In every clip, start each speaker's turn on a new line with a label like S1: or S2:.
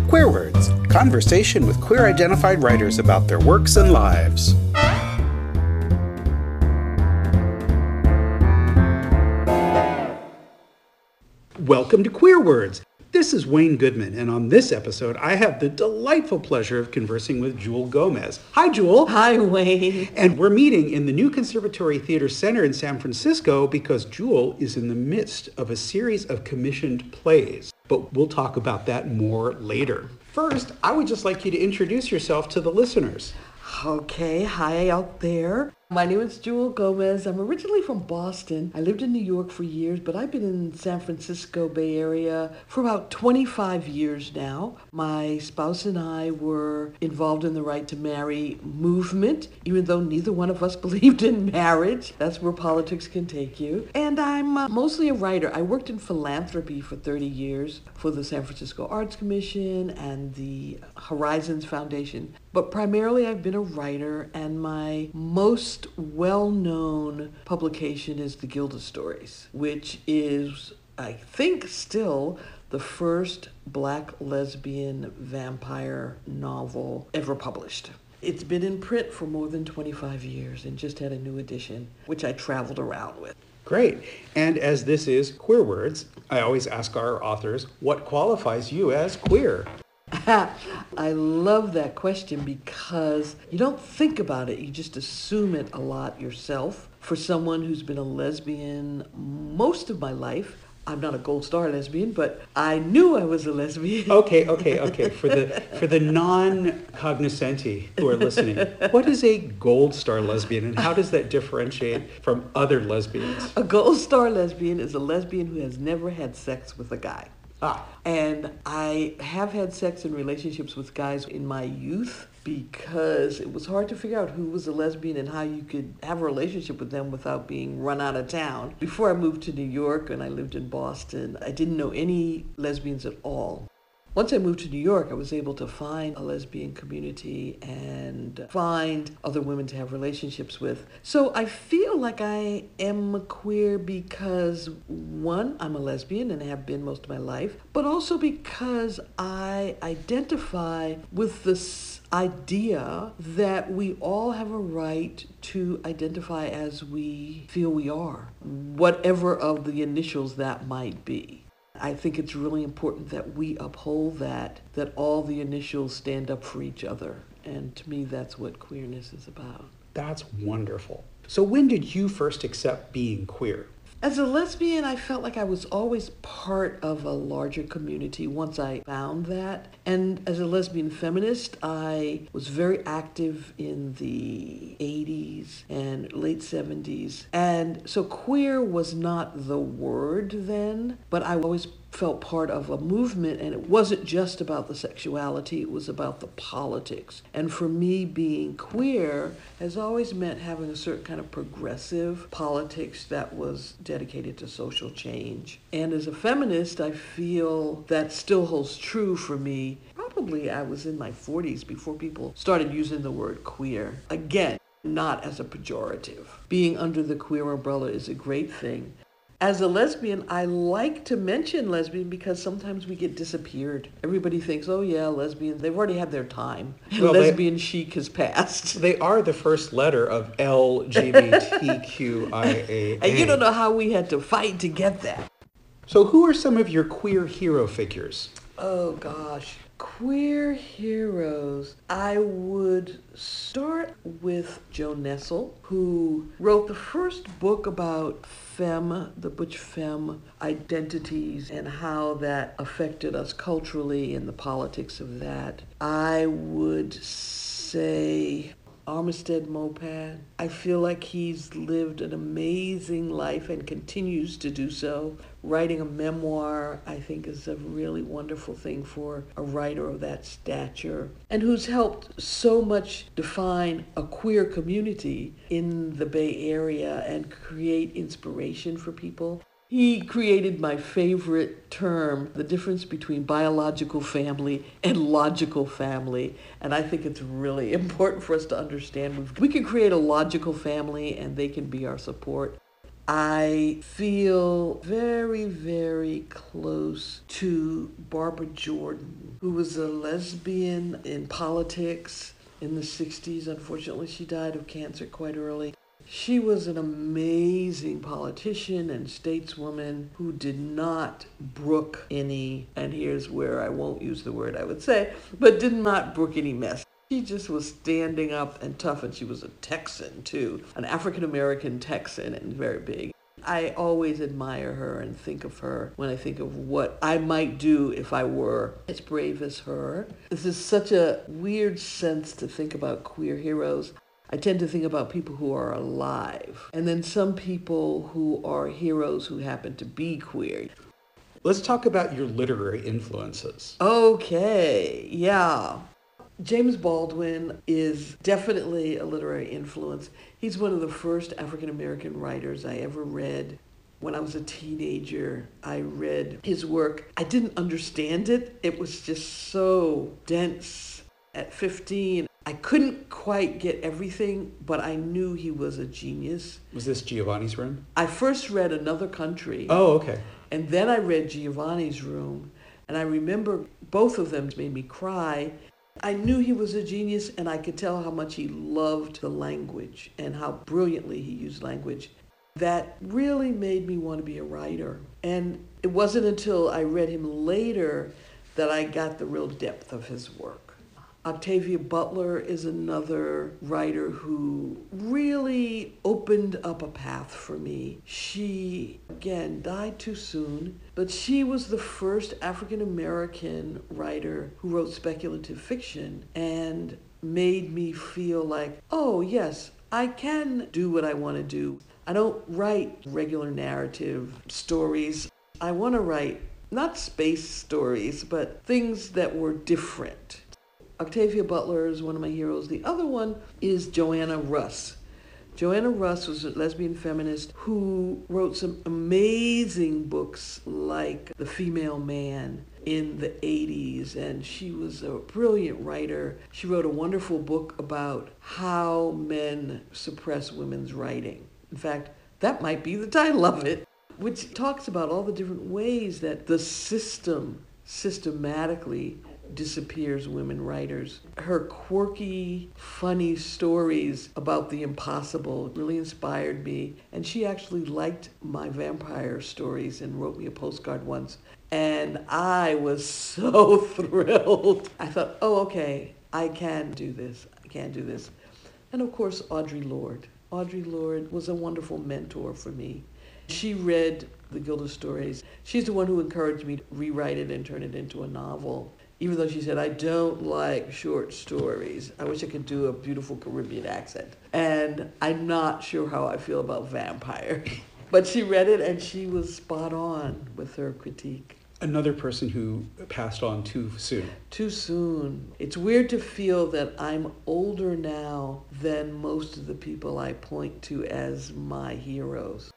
S1: Queer Words, conversation with queer-identified writers about their works and lives. Welcome to Queer Words. This is Wayne Goodman, and on this episode, I have the delightful pleasure of conversing with Jewel Gomez. Hi, Jewel.
S2: Hi, Wayne.
S1: And we're meeting in the New Conservatory Theater Center in San Francisco because Jewel is in the midst of a series of commissioned plays. But we'll talk about that more later. First, I would just like you to introduce yourself to the listeners.
S2: Okay, hi out there. My name is Jewel Gomez. I'm originally from Boston. I lived in New York for years, but I've been in San Francisco Bay Area for about 25 years now. My spouse and I were involved in the right to marry movement, even though neither one of us believed in marriage. That's where politics can take you. And I'm mostly a writer. I worked in philanthropy for 30 years for the San Francisco Arts Commission and the Horizons Foundation. But primarily I've been a writer, and my most well-known publication is The Gilded Stories, which is, I think, still the first Black lesbian vampire novel ever published. It's been in print for more than 25 years and just had a new edition, which I traveled around with.
S1: Great. And as this is Queer Words, I always ask our authors, what qualifies you as queer?
S2: I love that question because you don't think about it. You just assume it a lot yourself. For someone who's been a lesbian most of my life, I'm not a Gold Star lesbian, but I knew I was a lesbian.
S1: Okay. For the non-cognoscenti who are listening, what is a Gold Star lesbian and how does that differentiate from other lesbians?
S2: A Gold Star lesbian is a lesbian who has never had sex with a guy. And I have had sex in relationships with guys in my youth because it was hard to figure out who was a lesbian and how you could have a relationship with them without being run out of town. Before I moved to New York and I lived in Boston, I didn't know any lesbians at all. Once I moved to New York, I was able to find a lesbian community and find other women to have relationships with. So I feel like I am queer because, one, I'm a lesbian and have been most of my life, but also because I identify with this idea that we all have a right to identify as we feel we are, whatever of the initials that might be. I think it's really important that we uphold that all the initials stand up for each other. And to me, that's what queerness is about.
S1: That's wonderful. So when did you first accept being queer?
S2: As a lesbian, I felt like I was always part of a larger community once I found that. And as a lesbian feminist, I was very active in the 80s and late 70s. And so queer was not the word then, but I always felt part of a movement, and it wasn't just about the sexuality, it was about the politics. And for me, being queer has always meant having a certain kind of progressive politics that was dedicated to social change. And as a feminist, I feel that still holds true for me. Probably I was in my 40s before people started using the word queer. Again, not as a pejorative. Being under the queer umbrella is a great thing. As a lesbian, I like to mention lesbian because sometimes we get disappeared. Everybody thinks, oh yeah, lesbian, they've already had their time. Well, lesbian chic has passed.
S1: They are the first letter of LGBTQIA.
S2: And you don't know how we had to fight to get that.
S1: So who are some of your queer hero figures?
S2: Oh gosh. Queer heroes. I would start with Jo Nestle, who wrote the first book about the butch femme identities and how that affected us culturally and the politics of that. I would say Armistead Maupin. I feel like he's lived an amazing life and continues to do so. Writing a memoir, I think, is a really wonderful thing for a writer of that stature, and who's helped so much define a queer community in the Bay Area and create inspiration for people. He created my favorite term, the difference between biological family and logical family. And I think it's really important for us to understand. We can create a logical family and they can be our support. I feel very, very close to Barbara Jordan, who was a lesbian in politics in the 60s. Unfortunately, she died of cancer quite early. She was an amazing politician and stateswoman who did not brook any, and here's where I won't use the word I would say, but did not brook any mess. She just was standing up and tough, and she was a Texan too, an African-American Texan and very big. I always admire her and think of her when I think of what I might do if I were as brave as her. This is such a weird sense to think about queer heroes. I tend to think about people who are alive, and then some people who are heroes who happen to be queer.
S1: Let's talk about your literary influences.
S2: Okay, yeah. James Baldwin is definitely a literary influence. He's one of the first African-American writers I ever read. When I was a teenager, I read his work. I didn't understand it. It was just so dense. At 15, I couldn't quite get everything, but I knew he was a genius.
S1: Was this Giovanni's Room?
S2: I first read Another Country.
S1: Oh, okay.
S2: And then I read Giovanni's Room. And I remember both of them made me cry. I knew he was a genius, and I could tell how much he loved the language and how brilliantly he used language. That really made me want to be a writer. And it wasn't until I read him later that I got the real depth of his work. Octavia Butler is another writer who really opened up a path for me. She, again, died too soon, but she was the first African-American writer who wrote speculative fiction and made me feel like, oh, yes, I can do what I want to do. I don't write regular narrative stories. I want to write not space stories, but things that were different. Octavia Butler is one of my heroes. The other one is Joanna Russ. Joanna Russ was a lesbian feminist who wrote some amazing books like The Female Man in the 80s, and she was a brilliant writer. She wrote a wonderful book about how men suppress women's writing. In fact, that might be the title of it, which talks about all the different ways that the system systematically disappears women writers. Her quirky, funny stories about the impossible really inspired me. And she actually liked my vampire stories and wrote me a postcard once. And I was so thrilled. I thought, oh, okay, I can do this. I can do this. And of course, Audre Lorde. Audre Lorde was a wonderful mentor for me. She read the Gilda Stories. She's the one who encouraged me to rewrite it and turn it into a novel. Even though she said, I don't like short stories. I wish I could do a beautiful Caribbean accent. And I'm not sure how I feel about vampire. But she read it and she was spot on with her critique.
S1: Another person who passed on too soon.
S2: Too soon. It's weird to feel that I'm older now than most of the people I point to as my heroes.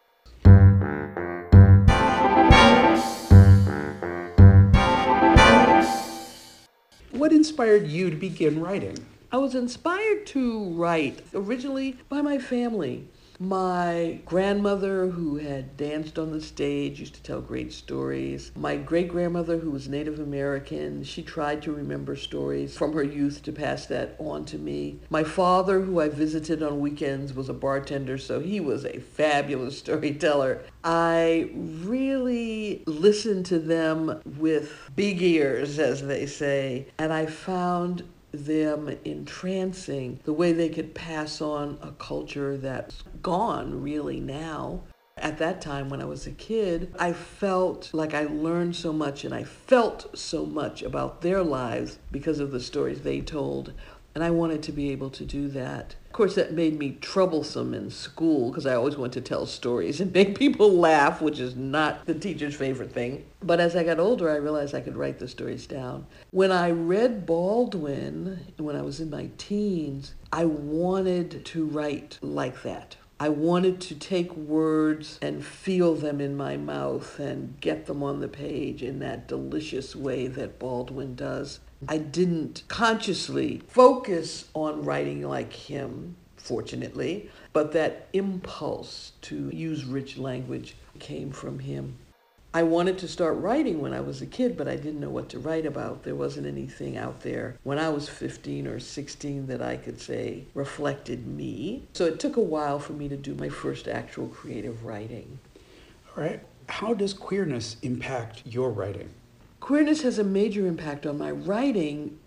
S1: What inspired you to begin writing?
S2: I was inspired to write originally by my family. My grandmother, who had danced on the stage, used to tell great stories. My great-grandmother, who was Native American, she tried to remember stories from her youth to pass that on to me. My father, who I visited on weekends, was a bartender, so he was a fabulous storyteller. I really listened to them with big ears, as they say, and I found them entrancing, the way they could pass on a culture that's gone really now. At that time when I was a kid, I felt like I learned so much and I felt so much about their lives because of the stories they told. And I wanted to be able to do that. Of course, that made me troublesome in school because I always wanted to tell stories and make people laugh, which is not the teacher's favorite thing. But as I got older, I realized I could write the stories down. When I read Baldwin, when I was in my teens, I wanted to write like that. I wanted to take words and feel them in my mouth and get them on the page in that delicious way that Baldwin does. I didn't consciously focus on writing like him fortunately, but that impulse to use rich language came from him. I wanted to start writing when I was a kid, but I didn't know what to write about. There wasn't anything out there when I was 15 or 16 that I could say reflected me. So it took a while for me to do my first actual creative writing.
S1: All right. How does queerness impact your writing?
S2: Queerness has a major impact on my writing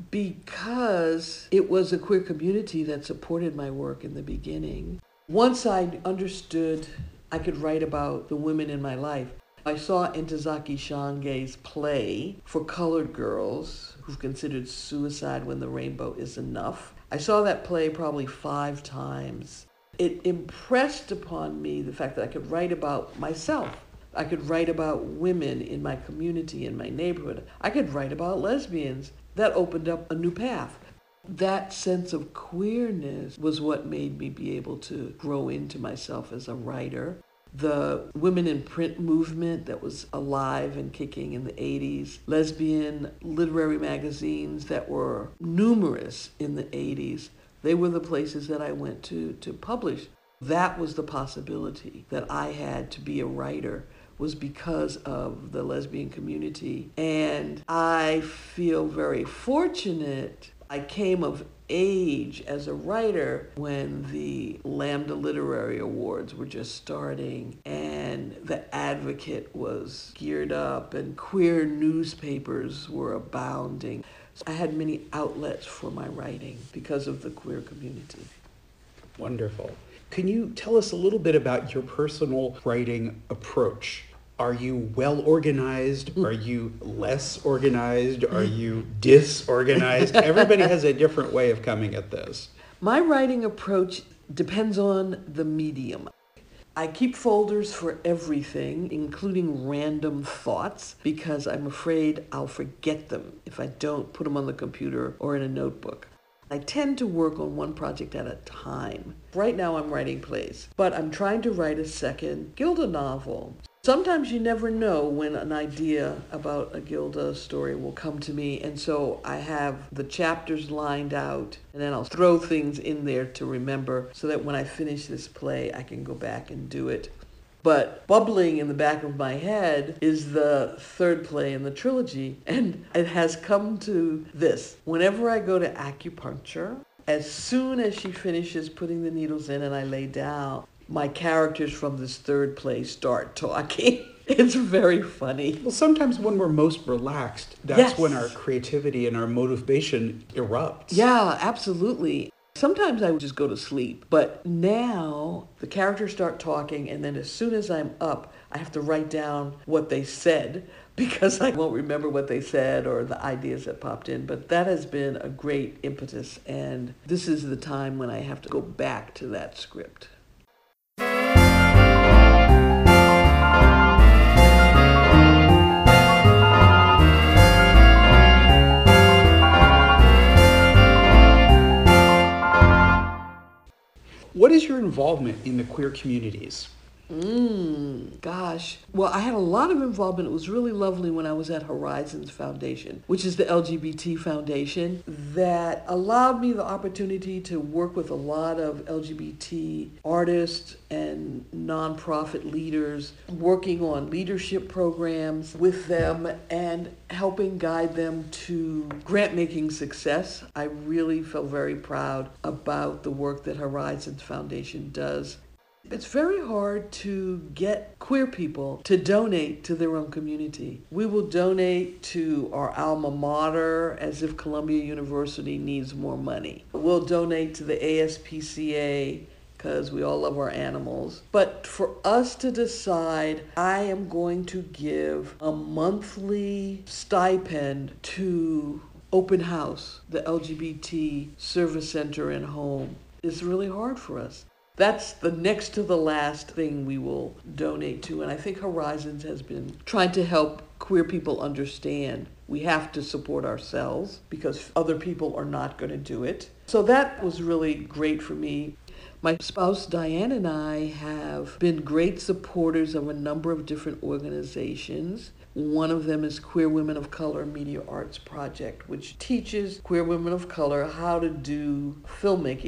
S2: because it was a queer community that supported my work in the beginning. Once I understood I could write about the women in my life, I saw Ntozake Shange's play for colored girls who've considered suicide when the rainbow is enough. I saw that play probably 5 times. It impressed upon me the fact that I could write about myself. I could write about women in my community, in my neighborhood. I could write about lesbians. That opened up a new path. That sense of queerness was what made me be able to grow into myself as a writer. The women in print movement that was alive and kicking in the 80s, lesbian literary magazines that were numerous in the 80s, they were the places that I went to publish. That was the possibility that I had to be a writer, was because of the lesbian community. And I feel very fortunate. I came of age as a writer when the Lambda Literary Awards were just starting and The Advocate was geared up and queer newspapers were abounding. So I had many outlets for my writing because of the queer community.
S1: Wonderful. Can you tell us a little bit about your personal writing approach? Are you well organized? Are you less organized? Are you disorganized? Everybody has a different way of coming at this.
S2: My writing approach depends on the medium. I keep folders for everything, including random thoughts, because I'm afraid I'll forget them if I don't put them on the computer or in a notebook. I tend to work on one project at a time. Right now I'm writing plays, but I'm trying to write a second Gilda novel. Sometimes you never know when an idea about a Gilda story will come to me, and so I have the chapters lined out, and then I'll throw things in there to remember so that when I finish this play, I can go back and do it. But bubbling in the back of my head is the third play in the trilogy, and it has come to this. Whenever I go to acupuncture, as soon as she finishes putting the needles in and I lay down, my characters from this third play start talking. It's very funny.
S1: Well, sometimes when we're most relaxed, that's when our creativity and our motivation erupts.
S2: Yeah, absolutely. Sometimes I would just go to sleep, but now the characters start talking, and then as soon as I'm up, I have to write down what they said because I won't remember what they said or the ideas that popped in. But that has been a great impetus, and this is the time when I have to go back to that script.
S1: What is your involvement in the queer communities?
S2: Gosh. Well, I had a lot of involvement. It was really lovely when I was at Horizons Foundation, which is the LGBT foundation that allowed me the opportunity to work with a lot of LGBT artists and nonprofit leaders, working on leadership programs with them and helping guide them to grant-making success. I really felt very proud about the work that Horizons Foundation does. It's very hard to get queer people to donate to their own community. We will donate to our alma mater as if Columbia University needs more money. We'll donate to the ASPCA because we all love our animals. But for us to decide, I am going to give a monthly stipend to Open House, the LGBT service center and home, is really hard for us. That's the next to the last thing we will donate to. And I think Horizons has been trying to help queer people understand we have to support ourselves because other people are not going to do it. So that was really great for me. My spouse Diane and I have been great supporters of a number of different organizations. One of them is Queer Women of Color Media Arts Project, which teaches queer women of color how to do filmmaking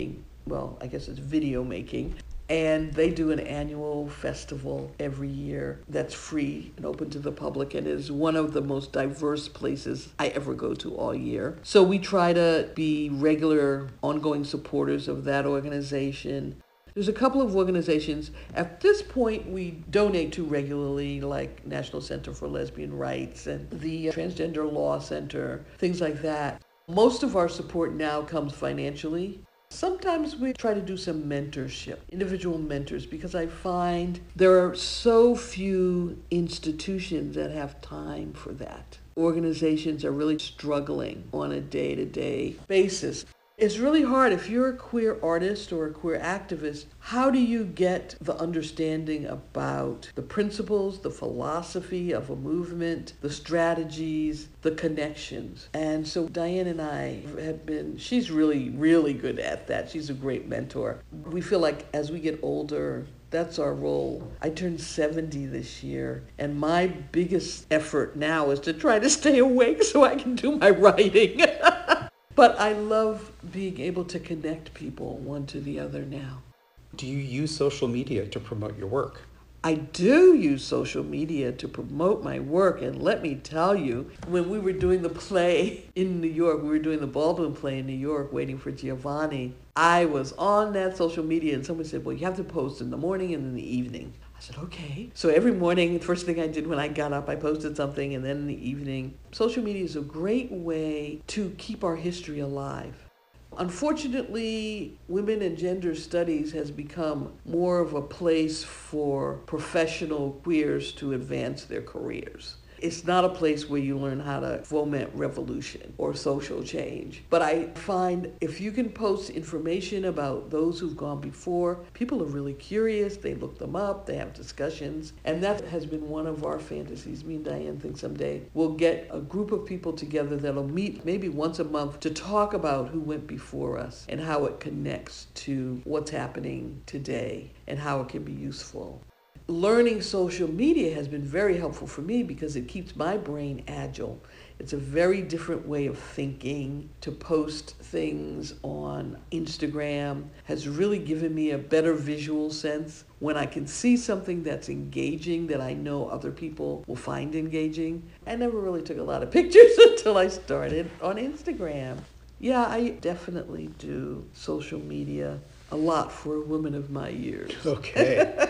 S2: well, I guess it's video making. And they do an annual festival every year that's free and open to the public and is one of the most diverse places I ever go to all year. So we try to be regular, ongoing supporters of that organization. There's a couple of organizations at this point we donate to regularly, like National Center for Lesbian Rights and the Transgender Law Center, things like that. Most of our support now comes financially. Sometimes we try to do some mentorship, individual mentors, because I find there are so few institutions that have time for that. Organizations are really struggling on a day-to-day basis. It's really hard if you're a queer artist or a queer activist. How do you get the understanding about the principles, the philosophy of a movement, the strategies, the connections? And so Diane and I have been, she's really, really good at that. She's a great mentor. We feel like as we get older, that's our role. I turned 70 this year, and my biggest effort now is to try to stay awake so I can do my writing. But I love being able to connect people one to the other now.
S1: Do you use social media to promote your work?
S2: I do use social media to promote my work, and let me tell you, when we were doing the play in New York, we were doing the Baldwin play in New York, Waiting for Giovanni, I was on that social media, and someone said, well, you have to post in the morning and in the evening. I said, okay. So every morning, the first thing I did when I got up, I posted something, and then in the evening. Social media is a great way to keep our history alive. Unfortunately, women and gender studies has become more of a place for professional queers to advance their careers. It's not a place where you learn how to foment revolution or social change. But I find if you can post information about those who've gone before, people are really curious, they look them up, they have discussions. And that has been one of our fantasies. Me and Diane think someday we'll get a group of people together that'll meet maybe once a month to talk about who went before us and how it connects to what's happening today and how it can be useful. Learning social media has been very helpful for me because it keeps my brain agile. It's a very different way of thinking. To post things on Instagram has really given me a better visual sense. When I can see something that's engaging that I know other people will find engaging. I never really took a lot of pictures until I started on Instagram. Yeah, I definitely do social media a lot for a woman of my years.
S1: Okay.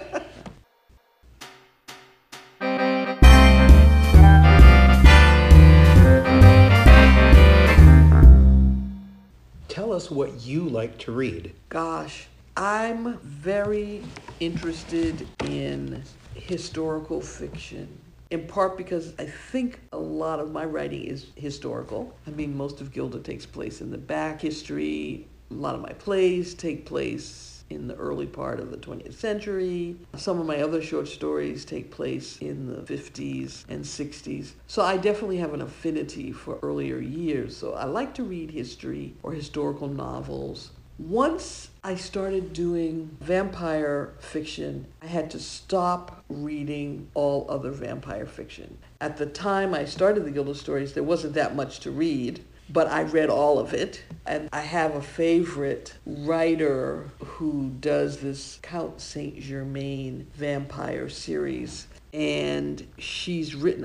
S1: Tell us what you like to read.
S2: Gosh, I'm very interested in historical fiction, in part because I think a lot of my writing is historical. I mean, most of Gilda takes place in the back history. A lot of my plays take place in the early part of the 20th century. Some of my other short stories take place in the 50s and 60s. So I definitely have an affinity for earlier years. So I like to read history or historical novels. Once I started doing vampire fiction, I had to stop reading all other vampire fiction. At the time I started the Gilda Stories, there wasn't that much to read. But I read all of it, and I have a favorite writer who does this Count Saint Germain vampire series, and she's written,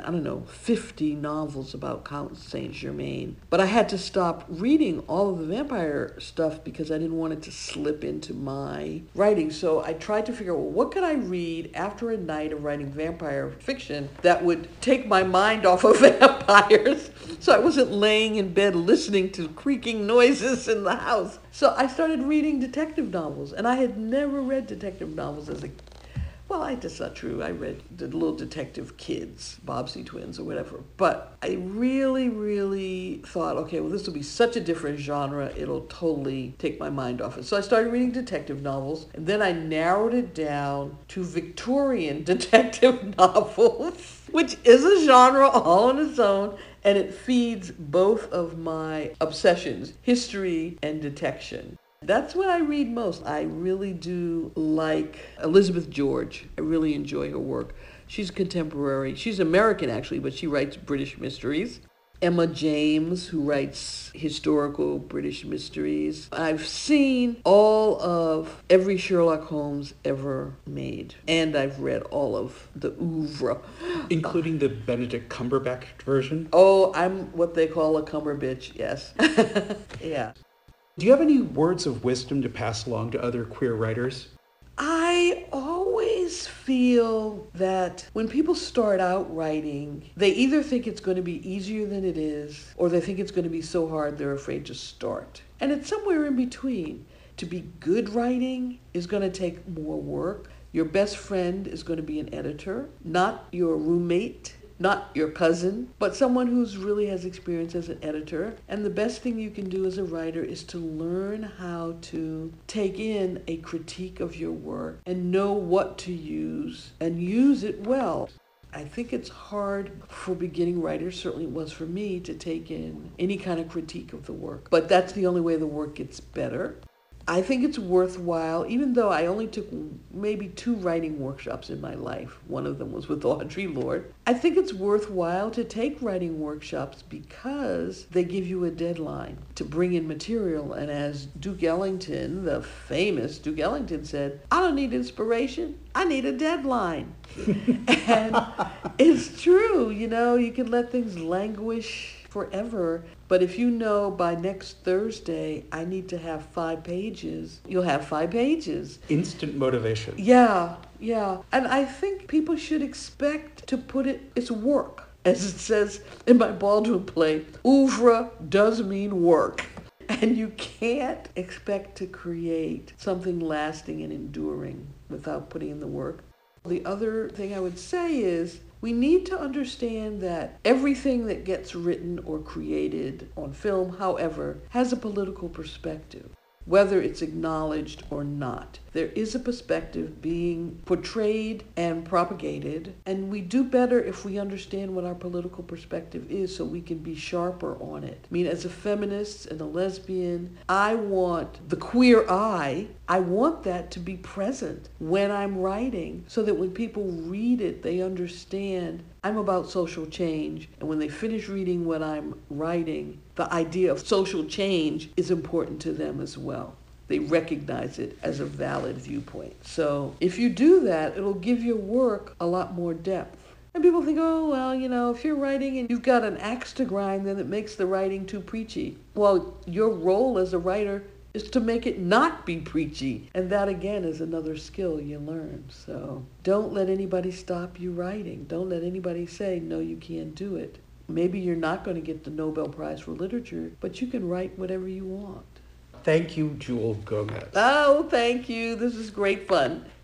S2: 50 novels about Count Saint Germain. But I had to stop reading all of the vampire stuff because I didn't want it to slip into my writing. So I tried to figure out, well, what could I read after a night of writing vampire fiction that would take my mind off of vampires so I wasn't laying in bed listening to creaking noises in the house. So I started reading detective novels, and I had never read detective novels as a Well, that's not true. I read the Little Detective Kids, Bobbsey Twins or whatever. But I really, really thought, okay, well, this will be such a different genre. It'll totally take my mind off it. So I started reading detective novels, and then I narrowed it down to Victorian detective novels, which is a genre all on its own, and it feeds both of my obsessions, history and detection. That's what I read most. I really do like Elizabeth George. I really enjoy her work. She's contemporary. She's American, actually, but she writes British mysteries. Emma James, who writes historical British mysteries. I've seen all of every Sherlock Holmes ever made, and I've read all of the oeuvre.
S1: Including the Benedict Cumberbatch version?
S2: Oh, I'm what they call a cumberbitch, yes. Yeah.
S1: Do you have any words of wisdom to pass along to other queer writers?
S2: I always feel that when people start out writing, they either think it's going to be easier than it is, or they think it's going to be so hard they're afraid to start. And it's somewhere in between. To be good writing is going to take more work. Your best friend is going to be an editor, not your roommate, not your cousin, but someone who's really has experience as an editor. And the best thing you can do as a writer is to learn how to take in a critique of your work and know what to use and use it well. I think it's hard for beginning writers, certainly it was for me, to take in any kind of critique of the work. But that's the only way the work gets better. I think it's worthwhile, even though I only took maybe 2 writing workshops in my life. One of them was with Audre Lorde. I think it's worthwhile to take writing workshops because they give you a deadline to bring in material. And as Duke Ellington, the famous Duke Ellington said, I don't need inspiration, I need a deadline. And it's true, you can let things languish forever. But if you know by next Thursday, I need to have 5 pages, you'll have 5 pages.
S1: Instant motivation.
S2: Yeah. And I think people should expect to put it's work. As it says in my Baldwin play, oeuvre does mean work. And you can't expect to create something lasting and enduring without putting in the work. The other thing I would say is, we need to understand that everything that gets written or created on film, however, has a political perspective, whether it's acknowledged or not. There is a perspective being portrayed and propagated, and we do better if we understand what our political perspective is so we can be sharper on it. I mean, as a feminist and a lesbian, I want the queer eye, I want that to be present when I'm writing so that when people read it, they understand I'm about social change. And when they finish reading what I'm writing, the idea of social change is important to them as well. They recognize it as a valid viewpoint. So if you do that, it'll give your work a lot more depth. And people think, oh, well, if you're writing and you've got an axe to grind, then it makes the writing too preachy. Well, your role as a writer is to make it not be preachy. And that, again, is another skill you learn. So don't let anybody stop you writing. Don't let anybody say, no, you can't do it. Maybe you're not going to get the Nobel Prize for Literature, but you can write whatever you want.
S1: Thank you, Jewel Gomez.
S2: Oh, thank you. This is great fun.